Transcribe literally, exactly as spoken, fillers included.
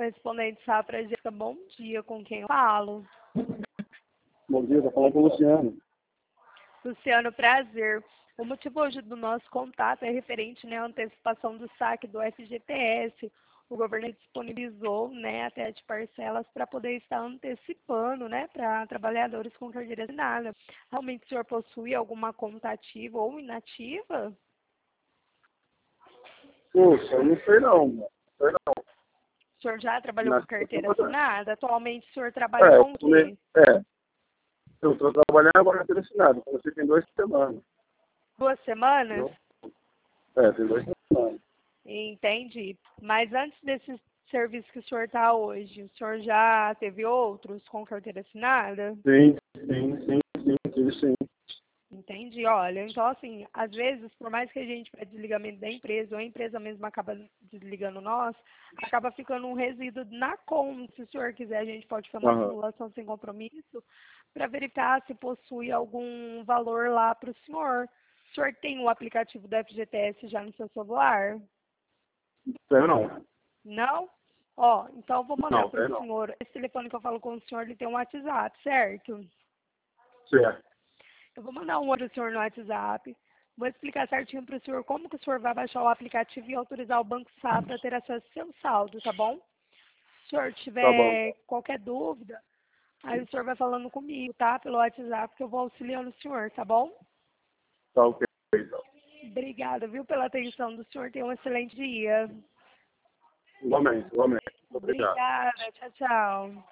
correspondente Safra Jéssica. Bom dia, com quem eu falo? Bom dia, estou falando com o Luciano. Luciano, prazer. O motivo hoje do nosso contato é referente, né, à antecipação do saque do F G T S. O governo disponibilizou, né, até de parcelas para poder estar antecipando, né, para trabalhadores com carteira assinada. Realmente o senhor possui alguma conta ativa ou inativa? Poxa, eu não sei não, mano. Não sei não. O senhor já trabalhou Na- com carteira assinada? Atualmente o senhor trabalha É, com o eu me- quê? é, eu estou trabalhando agora na assinado. Comecei tem duas semanas. Duas semanas? Entendeu? É, tem duas semanas. Entendi. Mas antes desse serviço que o senhor está hoje, o senhor já teve outros com carteira assinada? Sim, sim, sim, sim, sim, sim. Entendi. Olha, então assim, às vezes, por mais que a gente pede desligamento da empresa, ou a empresa mesmo acaba desligando nós, acaba ficando um resíduo na conta. Se o senhor quiser, a gente pode fazer uma Aham. simulação sem compromisso para verificar se possui algum valor lá para o senhor. O senhor tem o aplicativo do F G T S já no seu celular? Tem não. Não? Ó, então eu vou mandar Não, para tem o não. senhor. Esse telefone que eu falo com o senhor, ele tem um WhatsApp, certo? Certo. Eu vou mandar um outro senhor no WhatsApp. Vou explicar certinho para o senhor como que o senhor vai baixar o aplicativo e autorizar o Banco Safra a ter acesso ao seu saldo, tá bom? Se o senhor Tá bom. tiver qualquer dúvida, aí o senhor vai falando comigo, tá? Pelo WhatsApp, que eu vou auxiliando o senhor, tá bom? Tá ok, então. Obrigada, viu, pela atenção do senhor. Tenha um excelente dia. Igualmente, igualmente. Obrigado. Obrigada. Tchau, tchau.